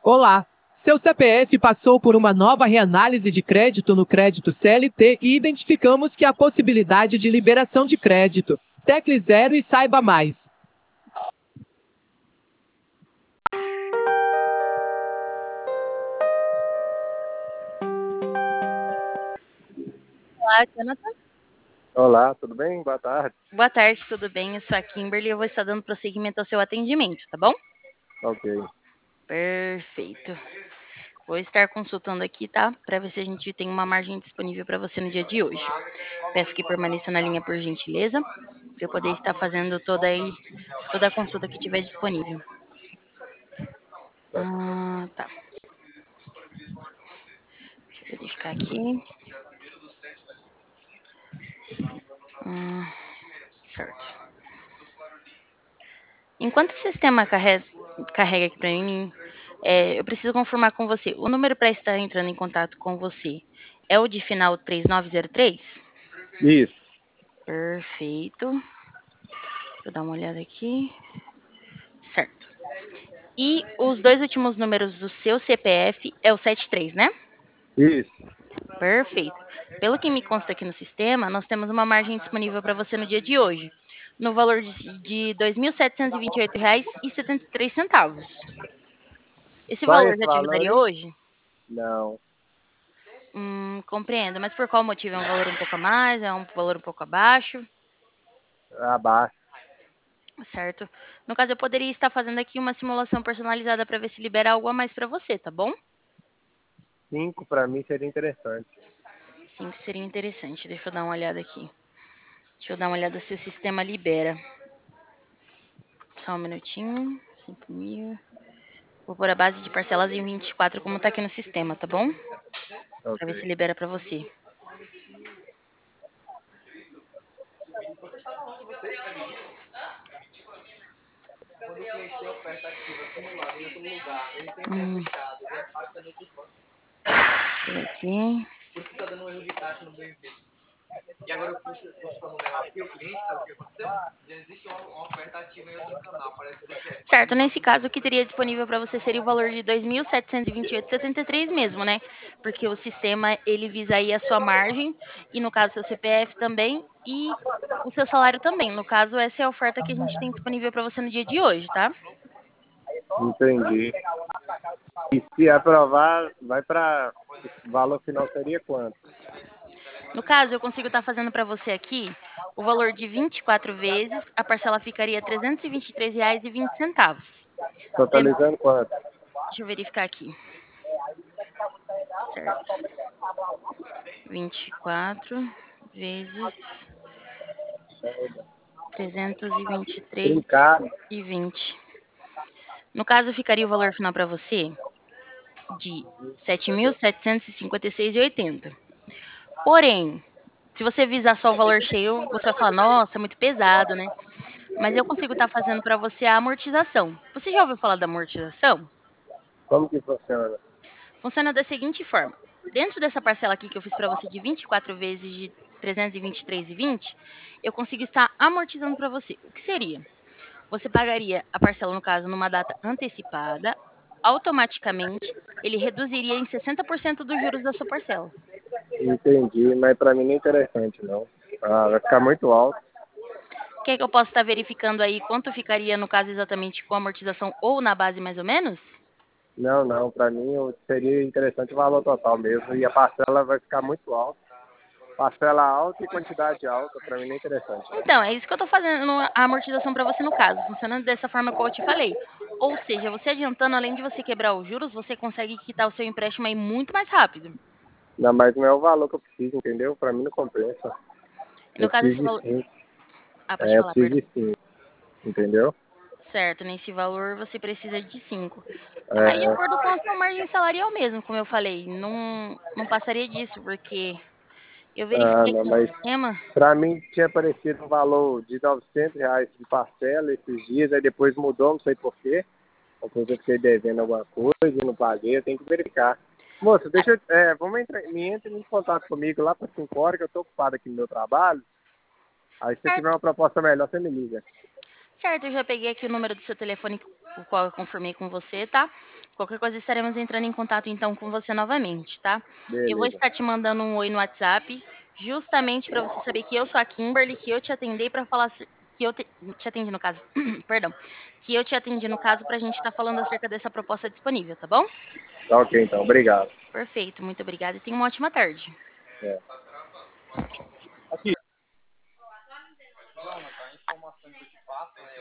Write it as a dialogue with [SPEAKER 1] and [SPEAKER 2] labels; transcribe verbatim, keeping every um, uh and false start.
[SPEAKER 1] Olá! Seu C P F passou por uma nova reanálise de crédito no crédito C L T e identificamos que há possibilidade de liberação de crédito. Tecle zero e saiba mais.
[SPEAKER 2] Olá, Jonathan.
[SPEAKER 3] Olá, tudo bem? Boa tarde.
[SPEAKER 2] Boa tarde, tudo bem? Eu sou a Kimberly e eu vou estar dando prosseguimento ao seu atendimento, tá bom?
[SPEAKER 3] Ok.
[SPEAKER 2] Perfeito. Vou estar consultando aqui, tá? Para ver se a gente tem uma margem disponível para você no dia de hoje. Peço que permaneça na linha por gentileza, para eu poder estar fazendo toda, aí, toda a consulta que tiver disponível. Ah, tá. Deixa eu verificar aqui. Ah, certo. Enquanto o sistema carrega, carrega aqui para mim, é, eu preciso confirmar com você. O número para estar entrando em contato com você é o de final três nove zero três?
[SPEAKER 3] Isso.
[SPEAKER 2] Perfeito. Deixa eu dar uma olhada aqui. Certo. E os dois últimos números do seu C P F é o setenta e três, né?
[SPEAKER 3] Isso.
[SPEAKER 2] Perfeito. Pelo que me consta aqui no sistema, nós temos uma margem disponível para você no dia de hoje, no valor de, de dois mil setecentos e vinte e oito reais e setenta e três centavos. Esse
[SPEAKER 3] Só
[SPEAKER 2] valor
[SPEAKER 3] esse
[SPEAKER 2] já te
[SPEAKER 3] valor
[SPEAKER 2] ajudaria
[SPEAKER 3] aí?
[SPEAKER 2] hoje?
[SPEAKER 3] Não.
[SPEAKER 2] Hum, compreendo. Mas por qual motivo? É um valor um pouco a mais? É um valor um pouco abaixo?
[SPEAKER 3] Abaixo.
[SPEAKER 2] Certo. No caso, eu poderia estar fazendo aqui uma simulação personalizada para ver se libera algo a mais para você, tá bom?
[SPEAKER 3] Cinco para mim seria interessante.
[SPEAKER 2] Sim, que seria interessante. Deixa eu dar uma olhada aqui. Deixa eu dar uma olhada se o sistema libera. Só um minutinho. cinco mil. Vou pôr a base de parcelas em vinte e quatro, como tá aqui no sistema, tá bom? Para ver se
[SPEAKER 3] Ok.
[SPEAKER 2] libera para você. Hum. Deixa eu ver aqui. E agora eu pus o número aqui, o cliente, sabe o que aconteceu? Já existe uma, uma oferta ativa em outro canal, parece que é. Certo, nesse caso o que teria disponível para você seria o valor de dois mil setecentos e vinte e oito reais e setenta e três mesmo, né? Porque o sistema ele visa aí a sua margem e no caso seu C P F também e o seu salário também. No caso essa é a oferta que a gente tem disponível para você no dia de hoje, tá?
[SPEAKER 3] Entendi. E se aprovar, vai para... O valor final seria quanto?
[SPEAKER 2] No caso, eu consigo estar fazendo para você aqui o valor de vinte e quatro vezes, a parcela ficaria trezentos e vinte e três reais e vinte centavos. Lem-
[SPEAKER 3] Totalizando quanto?
[SPEAKER 2] Deixa eu verificar aqui. Certo. vinte e quatro vezes trezentos e vinte e três
[SPEAKER 3] Trincar.
[SPEAKER 2] e vinte. No caso, ficaria o valor final para você de sete mil setecentos e cinquenta e seis reais e oitenta centavos. Porém, se você visar só o valor cheio, você vai falar: "Nossa, é muito pesado, né?" Mas eu consigo estar fazendo para você a amortização. Você já ouviu falar da amortização?
[SPEAKER 3] Como que funciona?
[SPEAKER 2] Funciona da seguinte forma: dentro dessa parcela aqui que eu fiz para você de vinte e quatro vezes de trezentos e vinte e três e vinte, eu consigo estar amortizando para você. O que seria? Você pagaria a parcela, no caso, numa data antecipada, automaticamente ele reduziria em sessenta por cento dos juros da sua parcela.
[SPEAKER 3] Entendi, mas para mim não é interessante, não. Ah, vai ficar muito alto.
[SPEAKER 2] Quer que eu possa estar verificando aí quanto ficaria, no caso, exatamente com a amortização ou na base mais ou menos?
[SPEAKER 3] Não, não. Para mim seria interessante o valor total mesmo. E a parcela vai ficar muito alta. Parcela alta e quantidade alta, para mim não é interessante.
[SPEAKER 2] Então, é isso que eu tô fazendo a amortização para você no caso, funcionando dessa forma como eu te falei. Ou seja, você adiantando, além de você quebrar os juros, você consegue quitar o seu empréstimo aí muito mais rápido.
[SPEAKER 3] Não, mas não é o valor que eu preciso, entendeu? Para mim não compensa.
[SPEAKER 2] E no
[SPEAKER 3] Eu
[SPEAKER 2] caso, esse
[SPEAKER 3] preciso de
[SPEAKER 2] valor.
[SPEAKER 3] cinco.
[SPEAKER 2] Ah, pode
[SPEAKER 3] É, eu
[SPEAKER 2] falar,
[SPEAKER 3] preciso
[SPEAKER 2] perdão.
[SPEAKER 3] de cinco, entendeu?
[SPEAKER 2] Certo, nesse valor você precisa de cinco. É mais de
[SPEAKER 3] É,
[SPEAKER 2] acordo com a sua margem salarial mesmo, como eu falei. Não, não passaria disso, porque eu
[SPEAKER 3] ah,
[SPEAKER 2] verifiquei
[SPEAKER 3] não,
[SPEAKER 2] aqui no
[SPEAKER 3] mas
[SPEAKER 2] sistema.
[SPEAKER 3] para mim tinha aparecido um valor de novecentos reais de parcela esses dias, aí depois mudou, não sei porquê. Depois eu fiquei devendo alguma coisa e não paguei, eu tenho que verificar. Moça, deixa eu, é, vamos entrar, me entre em contato comigo lá para cinco horas, que eu estou ocupado aqui no meu trabalho. Aí se você tiver
[SPEAKER 2] Certo,
[SPEAKER 3] uma proposta melhor, você me liga.
[SPEAKER 2] certo, eu já peguei aqui o número do seu telefone, o qual eu confirmei com você, tá? Qualquer coisa estaremos entrando em contato então com você novamente, tá?
[SPEAKER 3] Beleza.
[SPEAKER 2] Eu vou estar te mandando um oi no WhatsApp, justamente para você saber que eu sou a Kimberly, que eu te atendi para falar que eu te, te atendi no caso, perdão, que eu te atendi no caso para a gente estar falando acerca dessa proposta disponível, tá bom?
[SPEAKER 3] Tá ok, então. Obrigado.
[SPEAKER 2] Perfeito, muito obrigada e tenha uma ótima tarde.
[SPEAKER 3] É. Aqui. Não, não, tá. Informações aqui.